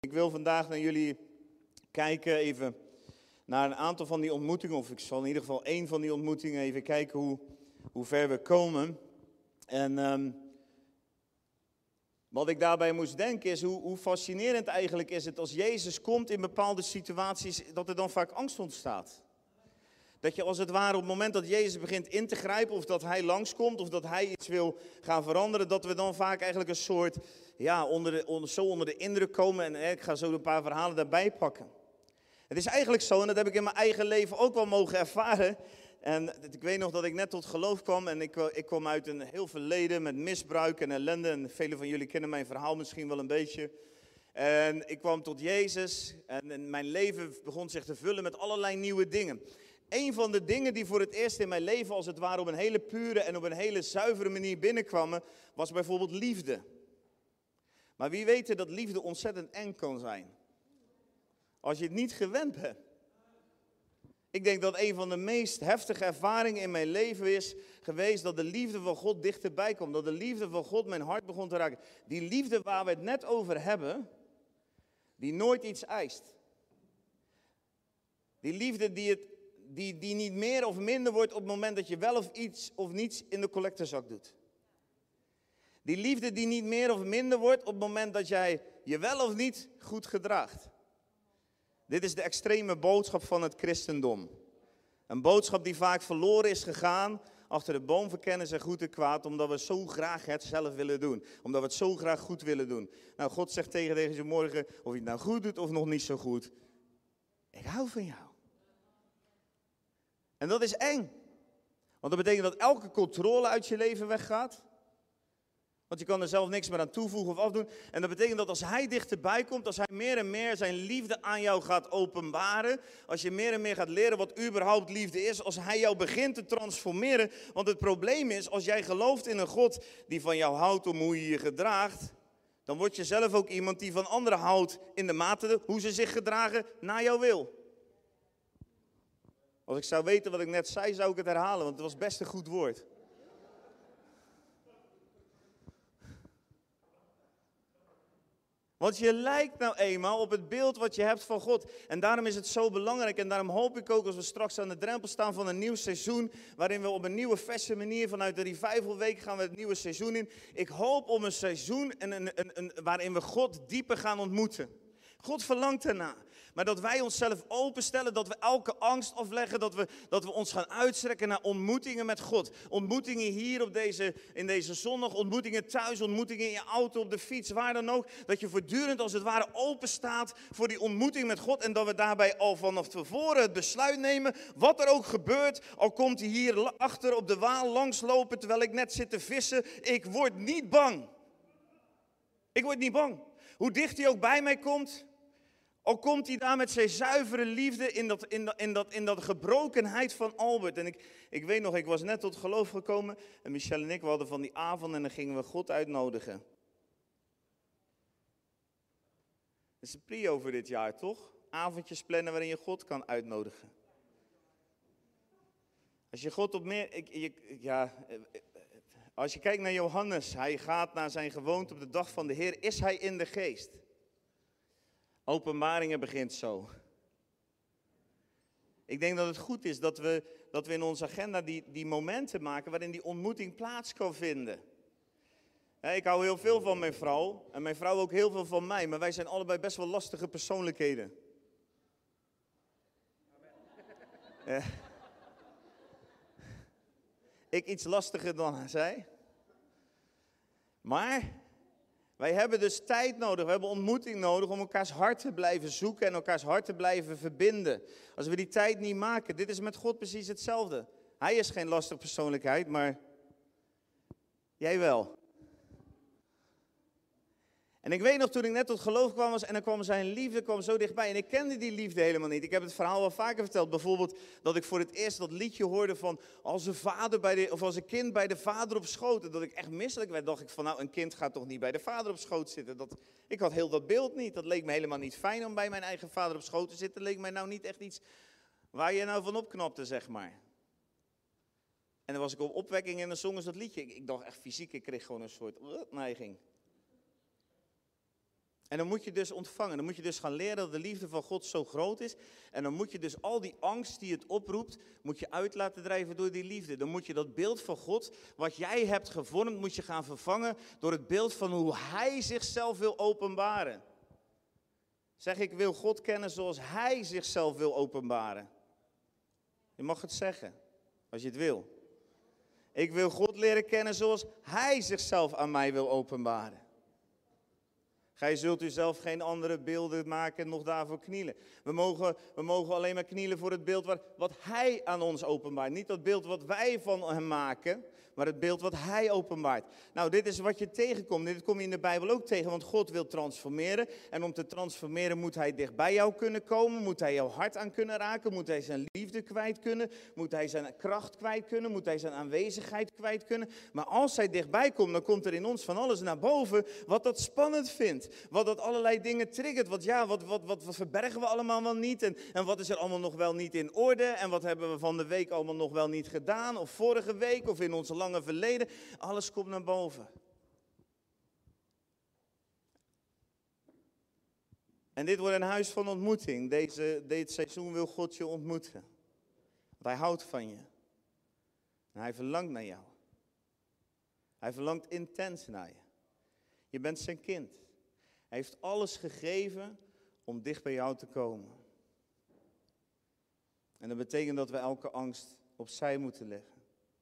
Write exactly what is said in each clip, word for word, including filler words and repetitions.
Ik wil vandaag naar jullie kijken, even naar een aantal van die ontmoetingen, of ik zal in ieder geval één van die ontmoetingen even kijken hoe, hoe ver we komen. En um, wat ik daarbij moest denken is hoe, hoe fascinerend eigenlijk is het als Jezus komt in bepaalde situaties, dat er dan vaak angst ontstaat. Dat je als het ware op het moment dat Jezus begint in te grijpen, of dat hij langskomt, of dat hij iets wil gaan veranderen, dat we dan vaak eigenlijk een soort, ja, onder de, onder, zo onder de indruk komen. En eh, ik ga zo een paar verhalen daarbij pakken. Het is eigenlijk zo, en dat heb ik in mijn eigen leven ook wel mogen ervaren. En ik weet nog dat ik net tot geloof kwam en ik, ik kwam uit een heel verleden met misbruik en ellende. En velen van jullie kennen mijn verhaal misschien wel een beetje. En ik kwam tot Jezus en mijn leven begon zich te vullen met allerlei nieuwe dingen. Een van de dingen die voor het eerst in mijn leven als het ware op een hele pure en op een hele zuivere manier binnenkwamen, was bijvoorbeeld liefde. Maar wie weet dat liefde ontzettend eng kan zijn. Als je het niet gewend bent. Ik denk dat een van de meest heftige ervaringen in mijn leven is geweest dat de liefde van God dichterbij komt. Dat de liefde van God mijn hart begon te raken. Die liefde waar we het net over hebben, die nooit iets eist. Die liefde die, het, die, die niet meer of minder wordt op het moment dat je wel of iets of niets in de collectezak doet. Die liefde die niet meer of minder wordt op het moment dat jij je wel of niet goed gedraagt. Dit is de extreme boodschap van het christendom. Een boodschap die vaak verloren is gegaan achter de boom van kennis en goed en kwaad, omdat we zo graag het zelf willen doen. Omdat we het zo graag goed willen doen. Nou, God zegt tegen deze morgen, of je het nou goed doet of nog niet zo goed. Ik hou van jou. En dat is eng. Want dat betekent dat elke controle uit je leven weggaat. Want je kan er zelf niks meer aan toevoegen of afdoen. En dat betekent dat als hij dichterbij komt, als hij meer en meer zijn liefde aan jou gaat openbaren. Als je meer en meer gaat leren wat überhaupt liefde is. Als hij jou begint te transformeren. Want het probleem is, als jij gelooft in een God die van jou houdt om hoe je je gedraagt. Dan word je zelf ook iemand die van anderen houdt in de mate hoe ze zich gedragen naar jou wil. Als ik zou weten wat ik net zei, zou ik het herhalen. Want het was best een goed woord. Want je lijkt nou eenmaal op het beeld wat je hebt van God. En daarom is het zo belangrijk. En daarom hoop ik ook als we straks aan de drempel staan van een nieuw seizoen. Waarin we op een nieuwe verse manier vanuit de Revival Week gaan we het nieuwe seizoen in. Ik hoop om een seizoen en een, een, een, waarin we God dieper gaan ontmoeten. God verlangt ernaar. Maar dat wij onszelf openstellen, dat we elke angst afleggen, dat we, dat we ons gaan uitstrekken naar ontmoetingen met God. Ontmoetingen hier op deze, in deze zondag, ontmoetingen thuis, ontmoetingen in je auto, op de fiets, waar dan ook. Dat je voortdurend als het ware open staat voor die ontmoeting met God. En dat we daarbij al vanaf tevoren het besluit nemen, wat er ook gebeurt. Al komt hij hier achter op de Waal langslopen terwijl ik net zit te vissen. Ik word niet bang. Ik word niet bang. Hoe dicht hij ook bij mij komt. Al komt hij daar met zijn zuivere liefde in dat, in dat, in dat, in dat gebrokenheid van Albert. En ik, ik weet nog, ik was net tot geloof gekomen. En Michelle en ik, we hadden van die avond en dan gingen we God uitnodigen. Dat is een prio voor dit jaar, toch? Avondjes plannen waarin je God kan uitnodigen. Als je God op meer... Ik, je, ja, als je kijkt naar Johannes, hij gaat naar zijn gewoonte op de dag van de Heer. Is hij in de geest? Openbaringen begint zo. Ik denk dat het goed is dat we, dat we in onze agenda die, die momenten maken waarin die ontmoeting plaats kan vinden. He, ik hou heel veel van mijn vrouw en mijn vrouw ook heel veel van mij, maar wij zijn allebei best wel lastige persoonlijkheden. Eh, ik iets lastiger dan zij. Maar... wij hebben dus tijd nodig, we hebben ontmoeting nodig om elkaars hart te blijven zoeken en elkaars hart te blijven verbinden. Als we die tijd niet maken, dit is met God precies hetzelfde. Hij is geen lastige persoonlijkheid, maar jij wel. En ik weet nog toen ik net tot geloof kwam was en dan kwam zijn liefde kwam zo dichtbij. En ik kende die liefde helemaal niet. Ik heb het verhaal wel vaker verteld. Bijvoorbeeld dat ik voor het eerst dat liedje hoorde van als een, vader bij de, of als een kind bij de vader op schoot. En dat ik echt misselijk werd. Dacht ik van nou een kind gaat toch niet bij de vader op schoot zitten. Dat, ik had heel dat beeld niet. Dat leek me helemaal niet fijn om bij mijn eigen vader op schoot te zitten. Dat leek mij nou niet echt iets waar je nou van opknapte zeg maar. En dan was ik op opwekking en dan zongen ze dat liedje. Ik, ik dacht echt fysiek, ik kreeg gewoon een soort uh, neiging. En dan moet je dus ontvangen. Dan moet je dus gaan leren dat de liefde van God zo groot is. En dan moet je dus al die angst die het oproept, moet je uit laten drijven door die liefde. Dan moet je dat beeld van God, wat jij hebt gevormd, moet je gaan vervangen door het beeld van hoe Hij zichzelf wil openbaren. Zeg, ik wil God kennen zoals Hij zichzelf wil openbaren. Je mag het zeggen, als je het wil. Ik wil God leren kennen zoals Hij zichzelf aan mij wil openbaren. Gij zult u zelf geen andere beelden maken, nog daarvoor knielen. We mogen, we mogen alleen maar knielen voor het beeld wat, wat Hij aan ons openbaart. Niet dat beeld wat wij van Hem maken, maar het beeld wat Hij openbaart. Nou, dit is wat je tegenkomt. Dit kom je in de Bijbel ook tegen, want God wil transformeren. En om te transformeren moet Hij dicht bij jou kunnen komen. Moet Hij jouw hart aan kunnen raken. Moet Hij zijn liefde kwijt kunnen. Moet Hij zijn kracht kwijt kunnen. Moet Hij zijn aanwezigheid kwijt kunnen. Maar als Hij dichtbij komt, dan komt er in ons van alles naar boven wat dat spannend vindt. Wat dat allerlei dingen triggert. Wat, ja, wat, wat, wat, wat verbergen we allemaal wel niet? En, en wat is er allemaal nog wel niet in orde? En wat hebben we van de week allemaal nog wel niet gedaan? Of vorige week of in onze lange verleden. Alles komt naar boven. En dit wordt een huis van ontmoeting. Deze, dit seizoen wil God je ontmoeten. Want Hij houdt van je. En Hij verlangt naar jou. Hij verlangt intens naar je. Je bent zijn kind. Hij heeft alles gegeven om dicht bij jou te komen. En dat betekent dat we elke angst opzij moeten leggen.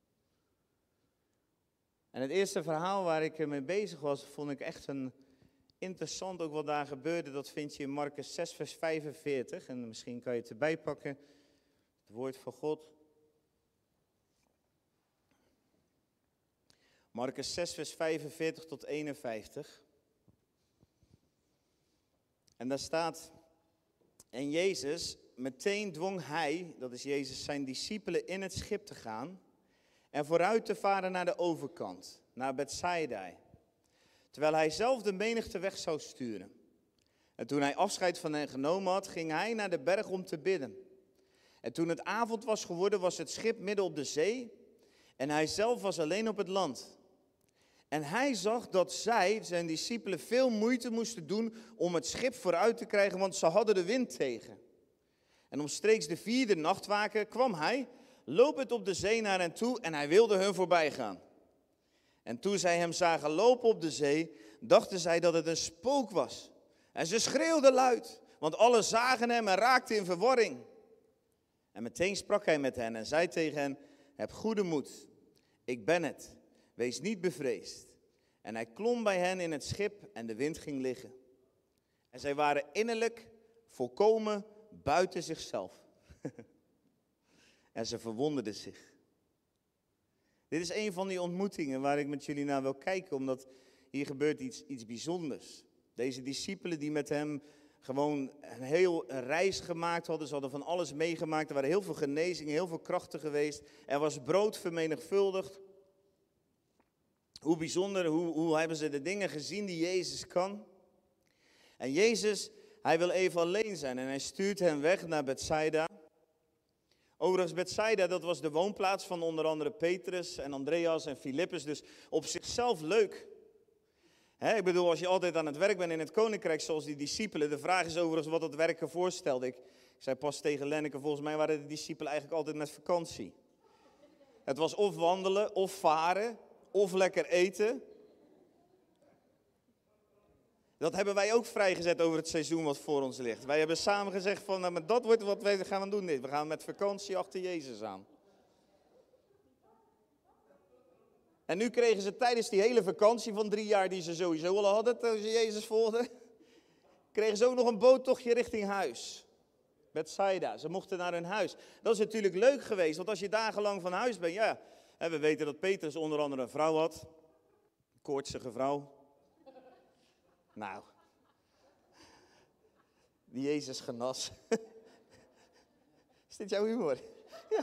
En het eerste verhaal waar ik mee bezig was, vond ik echt een interessant, ook wat daar gebeurde. Dat vind je in Markus zes, vers vijfenveertig. En misschien kan je het erbij pakken. Het woord van God. Markus zes, vers vijfenveertig tot eenenvijftig. En daar staat, en Jezus, meteen dwong Hij, dat is Jezus, zijn discipelen in het schip te gaan en vooruit te varen naar de overkant, naar Bethsaida, terwijl Hij zelf de menigte weg zou sturen. En toen Hij afscheid van hen genomen had, ging Hij naar de berg om te bidden. En toen het avond was geworden, was het schip midden op de zee en Hij zelf was alleen op het land. En Hij zag dat zij, zijn discipelen, veel moeite moesten doen om het schip vooruit te krijgen, want ze hadden de wind tegen. En omstreeks de vierde nachtwaken kwam Hij, lopend op de zee naar hen toe en Hij wilde hun voorbij gaan. En toen zij Hem zagen lopen op de zee, dachten zij dat het een spook was. En ze schreeuwden luid, want alle zagen Hem en raakten in verwarring. En meteen sprak Hij met hen en zei tegen hen, heb goede moed, ik ben het. Wees niet bevreesd. En Hij klom bij hen in het schip en de wind ging liggen. En zij waren innerlijk volkomen buiten zichzelf. En ze verwonderden zich. Dit is een van die ontmoetingen waar ik met jullie naar wil kijken, omdat hier gebeurt iets, iets bijzonders. Deze discipelen die met Hem gewoon een heel reis gemaakt hadden, ze hadden van alles meegemaakt. Er waren heel veel genezingen, heel veel krachten geweest. Er was brood vermenigvuldigd. Hoe bijzonder, hoe, hoe hebben ze de dingen gezien die Jezus kan. En Jezus, Hij wil even alleen zijn en Hij stuurt hen weg naar Bethsaida. Overigens, Bethsaida, dat was de woonplaats van onder andere Petrus en Andreas en Filippus. Dus op zichzelf leuk. He, ik bedoel, als je altijd aan het werk bent in het koninkrijk zoals die discipelen. De vraag is overigens wat dat werken voorstelde. Ik, ik zei pas tegen Lenneke, volgens mij waren de discipelen eigenlijk altijd met vakantie. Het was of wandelen, of varen, of lekker eten. Dat hebben wij ook vrijgezet over het seizoen wat voor ons ligt. Wij hebben samen gezegd van, nou, maar dat wordt wat wij gaan doen. Dit. We gaan met vakantie achter Jezus aan. En nu kregen ze tijdens die hele vakantie van drie jaar die ze sowieso al hadden, toen ze Jezus volgden, kregen ze ook nog een boottochtje richting huis. Bethsaida, ze mochten naar hun huis. Dat is natuurlijk leuk geweest, want als je dagenlang van huis bent, ja, we weten dat Petrus onder andere een vrouw had. Een koortsige vrouw. Nou, die Jezus genas. Is dit jouw humor? Ja.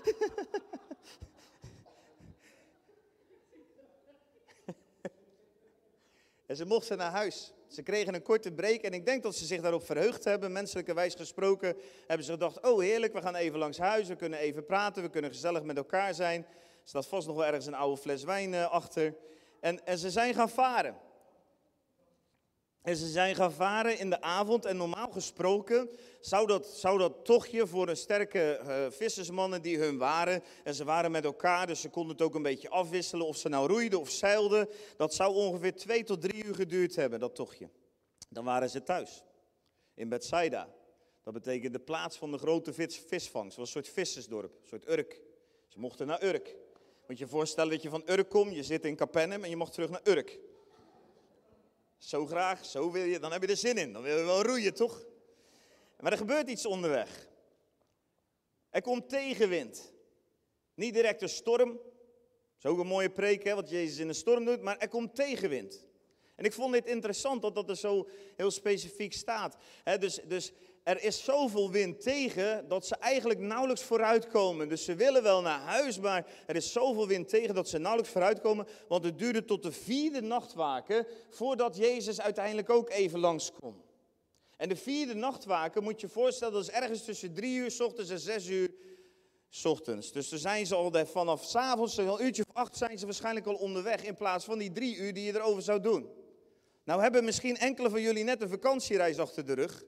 En ze mochten naar huis. Ze kregen een korte break en ik denk dat ze zich daarop verheugd hebben. Menselijkerwijs gesproken hebben ze gedacht, oh heerlijk, we gaan even langs huis, we kunnen even praten, we kunnen gezellig met elkaar zijn. Er staat vast nog wel ergens een oude fles wijn uh, achter. En, en ze zijn gaan varen. En ze zijn gaan varen in de avond en normaal gesproken zou dat, zou dat tochtje voor een sterke uh, vissersmannen die hun waren. En ze waren met elkaar, dus ze konden het ook een beetje afwisselen of ze nou roeiden of zeilden. Dat zou ongeveer twee tot drie uur geduurd hebben, dat tochtje. Dan waren ze thuis, in Bethsaida. Dat betekent de plaats van de grote vis, visvangst. Het was een soort vissersdorp, een soort Urk. Ze mochten naar Urk. Moet je je voorstellen dat je van Urk komt, je zit in Capernaum en je mag terug naar Urk. Zo graag, zo wil je, dan heb je er zin in. Dan wil je wel roeien, toch? Maar er gebeurt iets onderweg. Er komt tegenwind. Niet direct een storm. Dat is ook een mooie preek, hè, wat Jezus in een storm doet. Maar er komt tegenwind. En ik vond dit interessant dat dat er zo heel specifiek staat. He, dus, dus er is zoveel wind tegen dat ze eigenlijk nauwelijks vooruitkomen. Dus ze willen wel naar huis, maar er is zoveel wind tegen dat ze nauwelijks vooruitkomen. Want het duurde tot de vierde nachtwaken voordat Jezus uiteindelijk ook even langskwam. En de vierde nachtwaken, moet je je voorstellen, dat is ergens tussen drie uur 's ochtends en zes uur 's ochtends. Dus dan zijn ze al vanaf 's avonds, een uurtje of acht zijn ze waarschijnlijk al onderweg in plaats van die drie uur die je erover zou doen. Nou hebben misschien enkele van jullie net een vakantiereis achter de rug.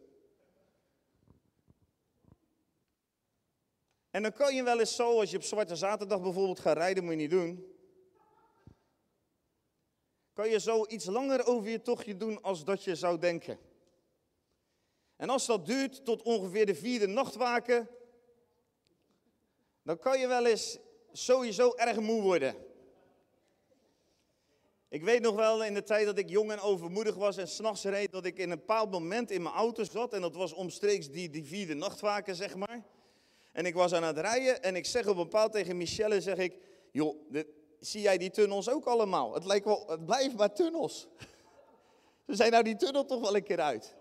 En dan kan je wel eens zo, als je op Zwarte Zaterdag bijvoorbeeld gaat rijden, moet je niet doen. Kan je zo iets langer over je tochtje doen als dat je zou denken. En als dat duurt tot ongeveer de vierde nachtwaken, dan kan je wel eens sowieso erg moe worden. Ik weet nog wel in de tijd dat ik jong en overmoedig was en 's nachts reed, dat ik in een bepaald moment in mijn auto zat. En dat was omstreeks die, die vierde nachtwaken, zeg maar. En ik was aan het rijden en ik zeg op een bepaald tegen Michelle, zeg ik, joh, dit, zie jij die tunnels ook allemaal? Het lijkt wel, het blijft maar tunnels. Ze zijn nou die tunnel toch wel een keer uit.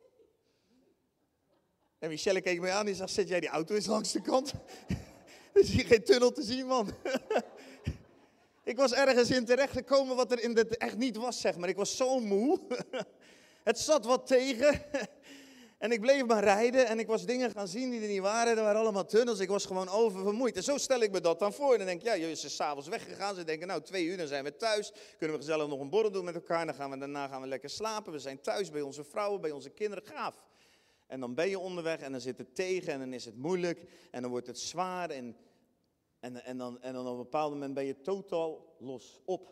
En Michelle keek me aan en zei, zet jij die auto eens langs de kant? Er is hier geen tunnel te zien, man. Ik was ergens in terecht gekomen wat er in de echt niet was, zeg maar. Ik was zo moe. Het zat wat tegen. En ik bleef maar rijden en ik was dingen gaan zien die er niet waren. Er waren allemaal tunnels. Ik was gewoon oververmoeid. En zo stel ik me dat dan voor. En dan denk ik, ja, je is s'avonds weggegaan. Ze denken, nou, twee uur, dan zijn we thuis. Kunnen we gezellig nog een borrel doen met elkaar. Dan gaan we, daarna gaan we lekker slapen. We zijn thuis bij onze vrouwen, bij onze kinderen. Gaaf. En dan ben je onderweg en dan zit het tegen en dan is het moeilijk. En dan wordt het zwaar en... En, en, dan, en dan op een bepaald moment ben je totaal los op.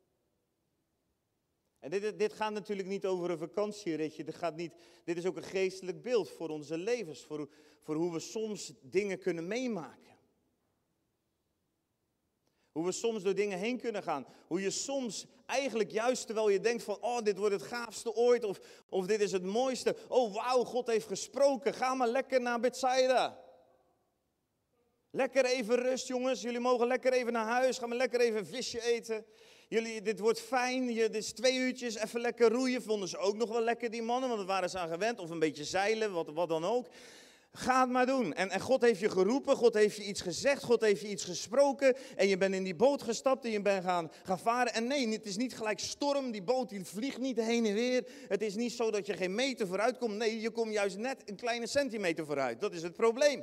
En dit, dit gaat natuurlijk niet over een vakantieritje. Dit, gaat niet, dit is ook een geestelijk beeld voor onze levens. Voor, voor hoe we soms dingen kunnen meemaken. Hoe we soms door dingen heen kunnen gaan. Hoe je soms eigenlijk juist terwijl je denkt van, oh, dit wordt het gaafste ooit. Of, of dit is het mooiste. Oh, wauw, God heeft gesproken. Ga maar lekker naar Bethsaida. Lekker even rust, jongens. Jullie mogen lekker even naar huis. Gaan we lekker even een visje eten. Jullie, dit wordt fijn. Je, dit is twee uurtjes. Even lekker roeien. Vonden ze ook nog wel lekker, die mannen. Want dat waren ze aan gewend. Of een beetje zeilen, wat, wat dan ook. Ga het maar doen. En, en God heeft je geroepen. God heeft je iets gezegd. God heeft je iets gesproken. En je bent in die boot gestapt. En je bent gaan, gaan varen. En nee, het is niet gelijk storm. Die boot die vliegt niet heen en weer. Het is niet zo dat je geen meter vooruit komt. Nee, je komt juist net een kleine centimeter vooruit. Dat is het probleem.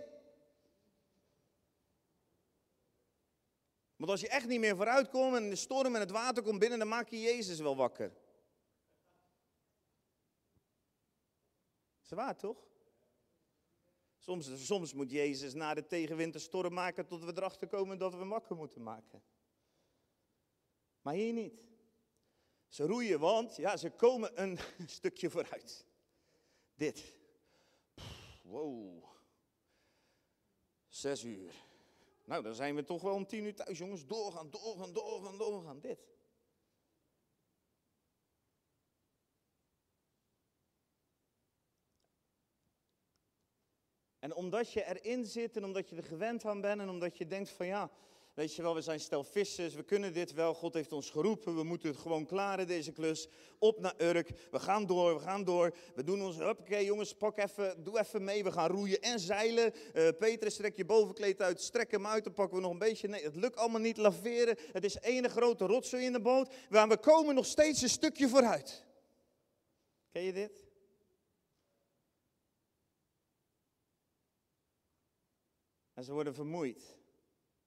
Want als je echt niet meer vooruit komt en de storm en het water komt binnen, dan maak je Jezus wel wakker. Is dat waar, toch? Soms, soms moet Jezus na de tegenwind de storm maken tot we erachter komen dat we hem wakker moeten maken. Maar hier niet. Ze roeien, want ja, ze komen een stukje vooruit. Dit. Wow. Zes uur. Nou, dan zijn we toch wel om tien uur thuis, jongens. Doorgaan, doorgaan, doorgaan, doorgaan. Dit. En omdat je erin zit en omdat je er gewend aan bent en omdat je denkt van ja, weet je wel, we zijn stel vissers, we kunnen dit wel. God heeft ons geroepen, we moeten het gewoon klaren, deze klus. Op naar Urk, we gaan door, we gaan door. We doen ons, hoppakee jongens, pak even, doe even mee. We gaan roeien en zeilen. Uh, Petrus, strek je bovenkleed uit, strek hem uit, dan pakken we nog een beetje. Nee, het lukt allemaal niet, laveren. Het is ene grote rotzooi in de boot. Maar we komen nog steeds een stukje vooruit. Ken je dit? En ze worden vermoeid.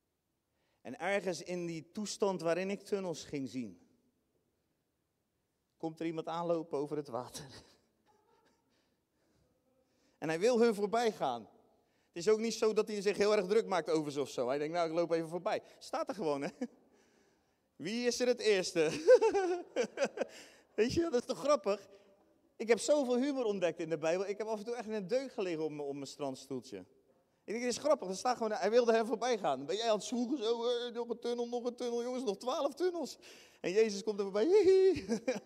En ergens in die toestand waarin ik tunnels ging zien, komt er iemand aanlopen over het water. En hij wil hun voorbij gaan. Het is ook niet zo dat hij zich heel erg druk maakt over ze of zo. Hij denkt, nou, ik loop even voorbij. Staat er gewoon, hè. Wie is er het eerste? Weet je, dat is toch grappig? Ik heb zoveel humor ontdekt in de Bijbel. Ik heb af en toe echt in een deuk gelegen op mijn, op mijn strandstoeltje. Ik denk, dit is grappig. Er staat gewoon, hij wilde hem voorbij gaan. Dan ben jij aan het zwoegen, zo, eh, nog een tunnel, nog een tunnel. Jongens, nog twaalf tunnels. En Jezus komt er voorbij. Hihi.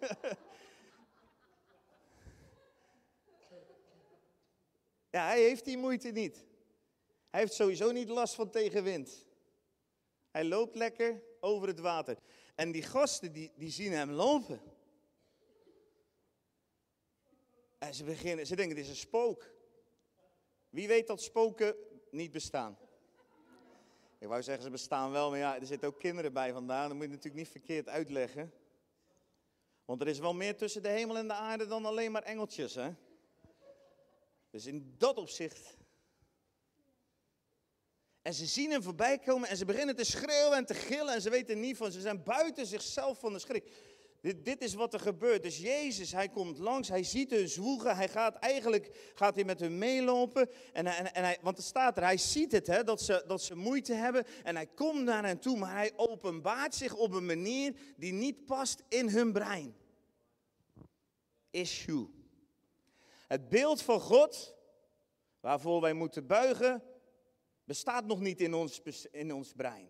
Ja, hij heeft die moeite niet. Hij heeft sowieso niet last van tegenwind. Hij loopt lekker over het water. En die gasten, die, die zien hem lopen. En ze beginnen, ze denken, dit is een spook. Wie weet dat spoken niet bestaan? Ik wou zeggen, ze bestaan wel, maar ja, er zitten ook kinderen bij vandaag. Dat moet je natuurlijk niet verkeerd uitleggen. Want er is wel meer tussen de hemel en de aarde dan alleen maar engeltjes, hè? Dus in dat opzicht. En ze zien hem voorbij komen en ze beginnen te schreeuwen en te gillen. En ze weten niet van, ze zijn buiten zichzelf van de schrik. Dit, dit is wat er gebeurt. Dus Jezus, hij komt langs, hij ziet hun zwoegen. Hij gaat eigenlijk gaat hij met hun meelopen. En, en, en hij, want er staat er, hij ziet het, hè, dat, ze, dat ze moeite hebben. En hij komt naar hen toe, maar hij openbaart zich op een manier die niet past in hun brein. Issue. Het beeld van God, waarvoor wij moeten buigen, bestaat nog niet in ons, in ons brein.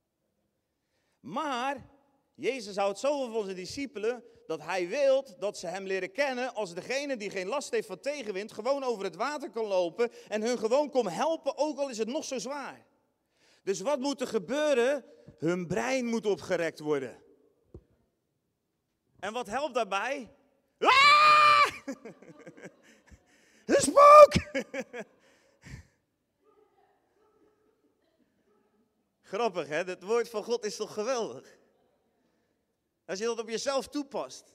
Maar Jezus houdt zoveel van zijn discipelen dat hij wil dat ze hem leren kennen als degene die geen last heeft van tegenwind, gewoon over het water kan lopen en hun gewoon komt helpen, ook al is het nog zo zwaar. Dus wat moet er gebeuren? Hun brein moet opgerekt worden. En wat helpt daarbij? Ah! Een spook! Grappig, hè? Het woord van God is toch geweldig? Als je dat op jezelf toepast.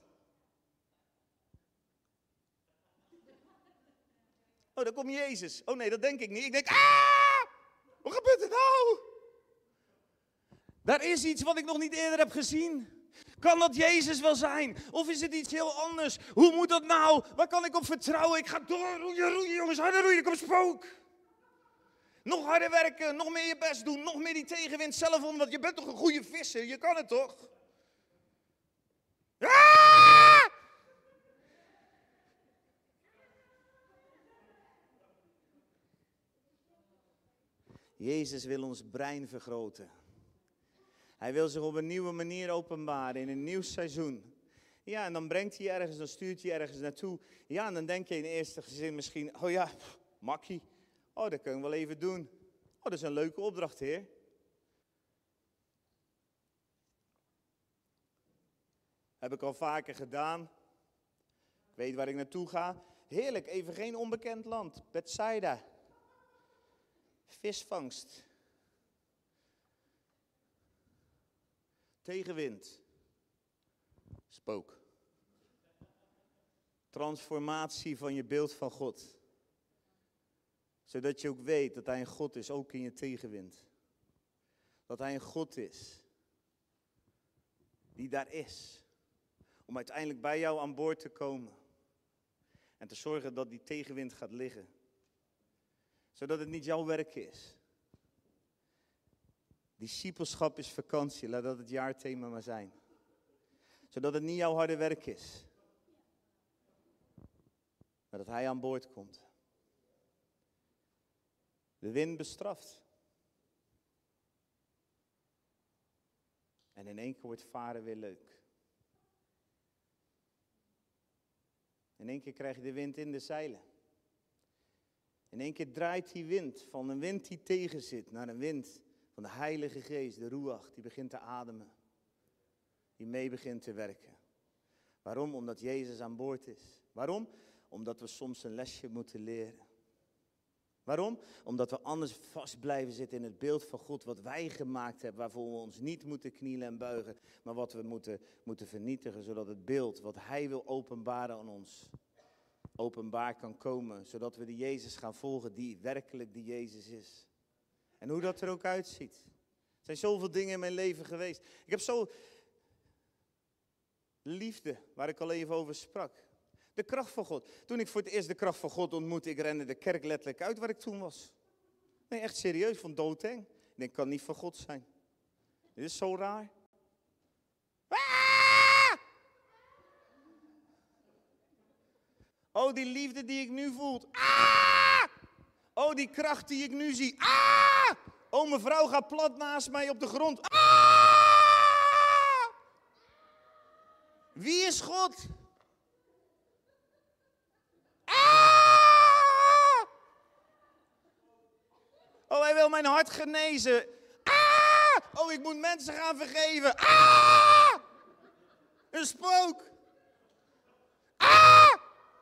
Oh, daar komt Jezus. Oh nee, dat denk ik niet. Ik denk, ah! Wat gebeurt er nou? Daar is iets wat ik nog niet eerder heb gezien. Kan dat Jezus wel zijn? Of is het iets heel anders? Hoe moet dat nou? Waar kan ik op vertrouwen? Ik ga door. Roeien, roeien, jongens. Harder roeien. Er komt een spook. Nog harder werken. Nog meer je best doen. Nog meer die tegenwind zelf om. Want je bent toch een goede visser? Je kan het toch? Ah! Jezus wil ons brein vergroten. Hij wil zich op een nieuwe manier openbaren in een nieuw seizoen. Ja, en dan brengt hij ergens, dan stuurt hij ergens naartoe. Ja, en dan denk je in eerste zin misschien, oh ja, pff, makkie. Oh, dat kunnen we wel even doen. Oh, dat is een leuke opdracht, Heer. Heb ik al vaker gedaan. Ik weet waar ik naartoe ga. Heerlijk, even geen onbekend land. Bethsaida. Visvangst. Tegenwind. Spook. Transformatie van je beeld van God. Zodat je ook weet dat hij een God is, ook in je tegenwind. Dat hij een God is. Die daar is. Om uiteindelijk bij jou aan boord te komen. En te zorgen dat die tegenwind gaat liggen. Zodat het niet jouw werk is. Discipelschap is vakantie, laat dat het jaarthema maar zijn. Zodat het niet jouw harde werk is. Maar dat hij aan boord komt. De wind bestraft. En in één keer wordt varen weer leuk. In één keer krijg je de wind in de zeilen. In één keer draait die wind van een wind die tegen zit naar een wind van de Heilige Geest, de Ruach, die begint te ademen. Die mee begint te werken. Waarom? Omdat Jezus aan boord is. Waarom? Omdat we soms een lesje moeten leren. Waarom? Omdat we anders vast blijven zitten in het beeld van God wat wij gemaakt hebben, waarvoor we ons niet moeten knielen en buigen, maar wat we moeten, moeten vernietigen, zodat het beeld wat Hij wil openbaren aan ons, openbaar kan komen, zodat we de Jezus gaan volgen die werkelijk die Jezus is. En hoe dat er ook uitziet. Er zijn zoveel dingen in mijn leven geweest. Ik heb zo... Liefde, waar ik al even over sprak. De kracht van God. Toen ik voor het eerst de kracht van God ontmoette, ik rende de kerk letterlijk uit waar ik toen was. Nee, echt serieus, van doodeng. Ik denk, kan niet van God zijn. Dit is zo raar. Ah! Oh, die liefde die ik nu voel. Ah! Oh, die kracht die ik nu zie. Ah! Oh, mijn vrouw gaat plat naast mij op de grond. Ah! Wie is God? Ah! Oh, hij wil mijn hart genezen. Ah! Oh, ik moet mensen gaan vergeven. Ah! Een spook. Ah!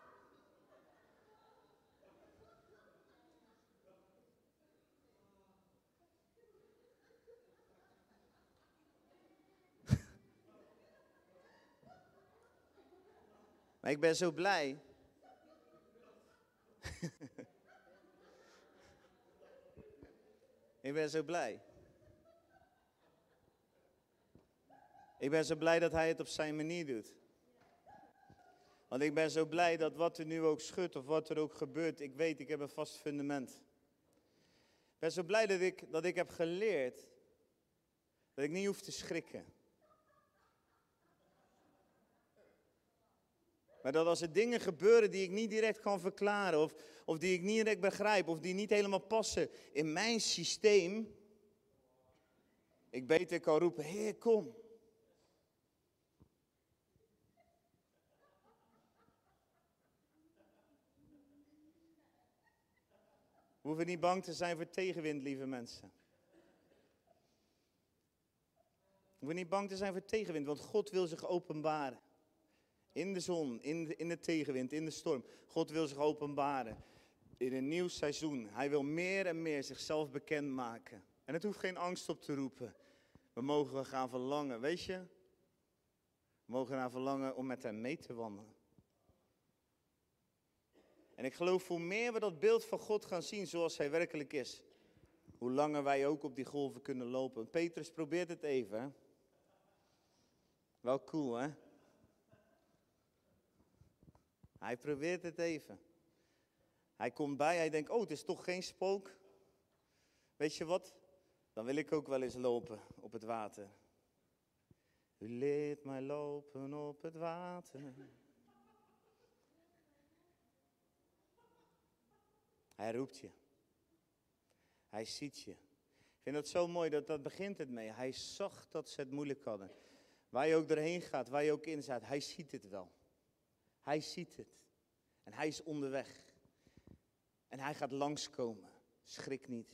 Maar ik ben zo blij. Ik ben zo blij. Ik ben zo blij dat hij het op zijn manier doet. Want ik ben zo blij dat wat er nu ook schudt of wat er ook gebeurt, ik weet, ik heb een vast fundament. Ik ben zo blij dat ik, dat ik heb geleerd dat ik niet hoef te schrikken. Maar dat als er dingen gebeuren die ik niet direct kan verklaren, of, of die ik niet direct begrijp, of die niet helemaal passen in mijn systeem, ik beter kan roepen, Heer, kom. We hoeven niet bang te zijn voor tegenwind, lieve mensen. We hoeven niet bang te zijn voor tegenwind, want God wil zich openbaren. In de zon, in de, in de tegenwind, in de storm. God wil zich openbaren. In een nieuw seizoen. Hij wil meer en meer zichzelf bekendmaken. En het hoeft geen angst op te roepen. We mogen gaan verlangen, weet je? We mogen gaan verlangen om met hem mee te wandelen. En ik geloof hoe meer we dat beeld van God gaan zien zoals hij werkelijk is. Hoe langer wij ook op die golven kunnen lopen. Petrus probeert het even, hè? Wel cool, hè? Hij probeert het even. Hij komt bij, hij denkt, oh, het is toch geen spook. Weet je wat? Dan wil ik ook wel eens lopen op het water. U leert mij lopen op het water. Hij roept je. Hij ziet je. Ik vind het zo mooi, dat, dat begint het mee. Hij zag dat ze het moeilijk hadden. Waar je ook doorheen gaat, waar je ook in staat, hij ziet het wel. Hij ziet het. En hij is onderweg. En hij gaat langskomen. Schrik niet.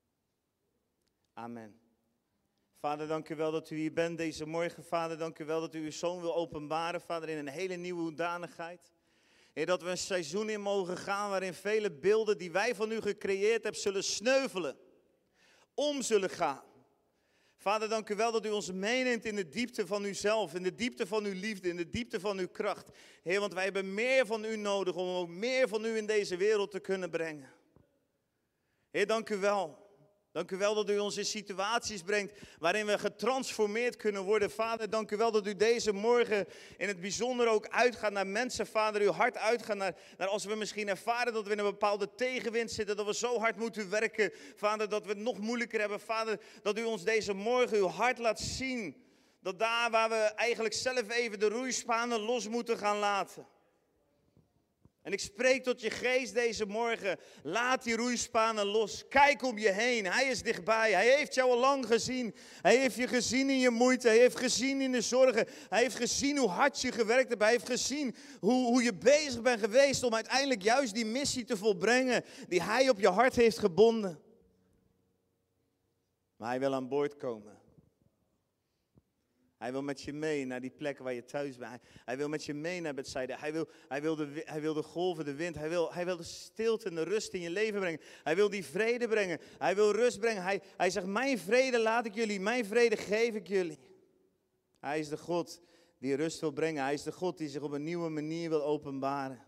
Amen. Vader, dank u wel dat u hier bent deze morgen. Vader, dank u wel dat u uw zoon wil openbaren. Vader, in een hele nieuwe hoedanigheid. Heer, dat we een seizoen in mogen gaan waarin vele beelden die wij van u gecreëerd hebben zullen sneuvelen. Om zullen gaan. Vader, dank u wel dat u ons meeneemt in de diepte van uzelf, in de diepte van uw liefde, in de diepte van uw kracht. Heer, want wij hebben meer van u nodig om ook meer van u in deze wereld te kunnen brengen. Heer, dank u wel. Dank u wel dat u ons in situaties brengt waarin we getransformeerd kunnen worden. Vader, dank u wel dat u deze morgen in het bijzonder ook uitgaat naar mensen. Vader, uw hart uitgaat naar, naar als we misschien ervaren dat we in een bepaalde tegenwind zitten. Dat we zo hard moeten werken. Vader, dat we het nog moeilijker hebben. Vader, dat u ons deze morgen uw hart laat zien. Dat daar waar we eigenlijk zelf even de roeispanen los moeten gaan laten. En ik spreek tot je geest deze morgen. Laat die roeispanen los. Kijk om je heen. Hij is dichtbij. Hij heeft jou al lang gezien. Hij heeft je gezien in je moeite. Hij heeft gezien in de zorgen. Hij heeft gezien hoe hard je gewerkt hebt. Hij heeft gezien hoe, hoe je bezig bent geweest om uiteindelijk juist die missie te volbrengen die hij op je hart heeft gebonden. Maar hij wil aan boord komen. Hij wil met je mee naar die plek waar je thuis bent. Hij, hij wil met je mee naar Bethsaida. Hij wil, hij, wil de, hij wil de golven, de wind. Hij wil, hij wil de stilte en de rust in je leven brengen. Hij wil die vrede brengen. Hij wil rust brengen. Hij, hij zegt, mijn vrede laat ik jullie. Mijn vrede geef ik jullie. Hij is de God die rust wil brengen. Hij is de God die zich op een nieuwe manier wil openbaren.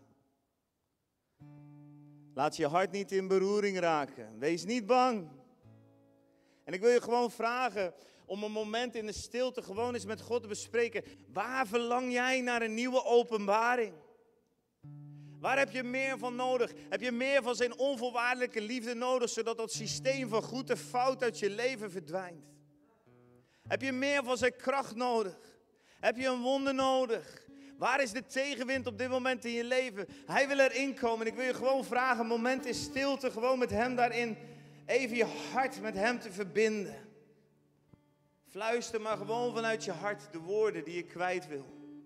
Laat je hart niet in beroering raken. Wees niet bang. En ik wil je gewoon vragen, om een moment in de stilte gewoon eens met God te bespreken. Waar verlang jij naar een nieuwe openbaring? Waar heb je meer van nodig? Heb je meer van zijn onvoorwaardelijke liefde nodig, zodat dat systeem van goed en fout uit je leven verdwijnt? Heb je meer van zijn kracht nodig? Heb je een wonder nodig? Waar is de tegenwind op dit moment in je leven? Hij wil erin komen. Ik wil je gewoon vragen, een moment in stilte, gewoon met hem daarin, even je hart met hem te verbinden. Fluister maar gewoon vanuit je hart de woorden die je kwijt wil.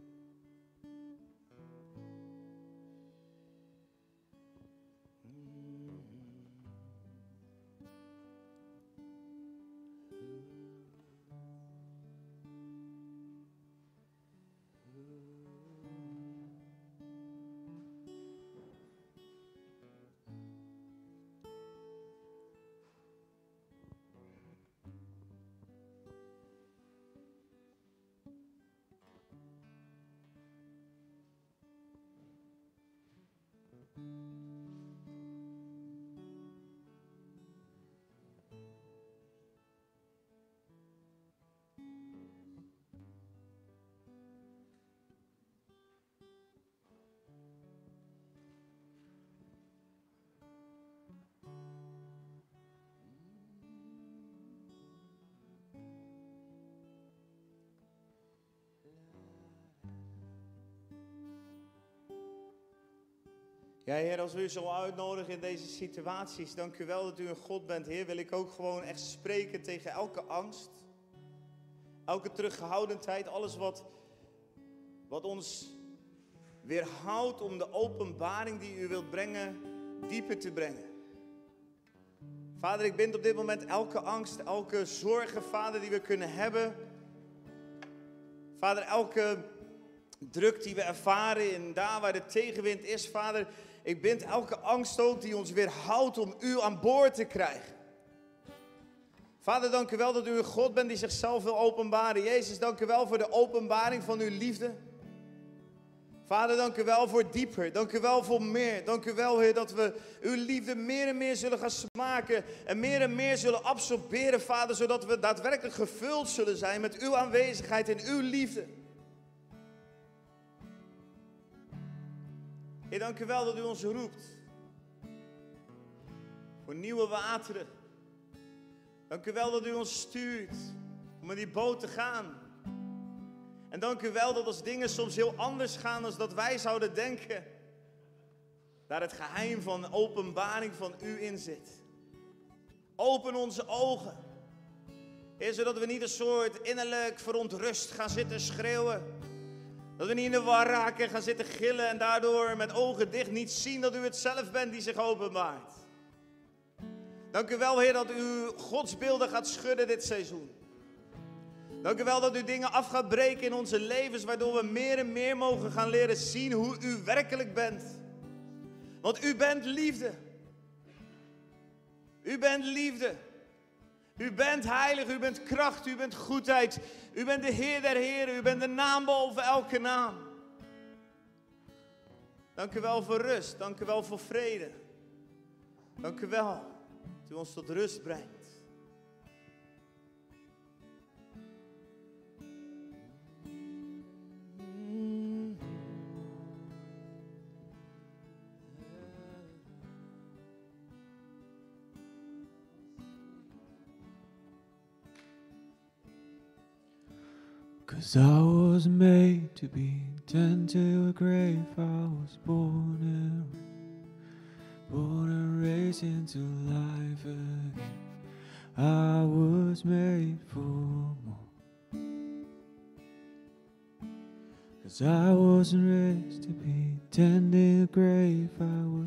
Ja, Heer, als we u zo uitnodigen in deze situaties, dank u wel dat u een God bent, Heer, wil ik ook gewoon echt spreken tegen elke angst, elke teruggehoudendheid, alles wat, wat ons weerhoudt om de openbaring die u wilt brengen, dieper te brengen. Vader, ik bind op dit moment elke angst, elke zorgen, Vader, die we kunnen hebben. Vader, elke druk die we ervaren en daar waar de tegenwind is, Vader, ik bind elke angst ook die ons weerhoudt om u aan boord te krijgen. Vader, dank u wel dat u een God bent die zichzelf wil openbaren. Jezus, dank u wel voor de openbaring van uw liefde. Vader, dank u wel voor dieper. Dank u wel voor meer. Dank u wel, Heer, dat we uw liefde meer en meer zullen gaan smaken. En meer en meer zullen absorberen, Vader, zodat we daadwerkelijk gevuld zullen zijn met uw aanwezigheid en uw liefde. Heer, dank u wel dat u ons roept voor nieuwe wateren. Dank u wel dat u ons stuurt om in die boot te gaan. En dank u wel dat als dingen soms heel anders gaan dan dat wij zouden denken, daar het geheim van openbaring van u in zit. Open onze ogen. Heer, zodat we niet een soort innerlijk verontrust gaan zitten schreeuwen. Dat we niet in de war raken en gaan zitten gillen en daardoor met ogen dicht niet zien dat u het zelf bent die zich openbaart. Dank u wel, Heer, dat u godsbeelden gaat schudden dit seizoen. Dank u wel dat u dingen af gaat breken in onze levens, waardoor we meer en meer mogen gaan leren zien hoe u werkelijk bent. Want u bent liefde. U bent liefde. U bent heilig, u bent kracht, u bent goedheid. U bent de Heer der Heren, u bent de naam boven elke naam. Dank u wel voor rust, dank u wel voor vrede. Dank u wel dat u ons tot rust brengt. Cause I was made to be turned to a grave. I was born and born and raised into life again. I was made for more. Cause I wasn't raised to be turned in a grave. I was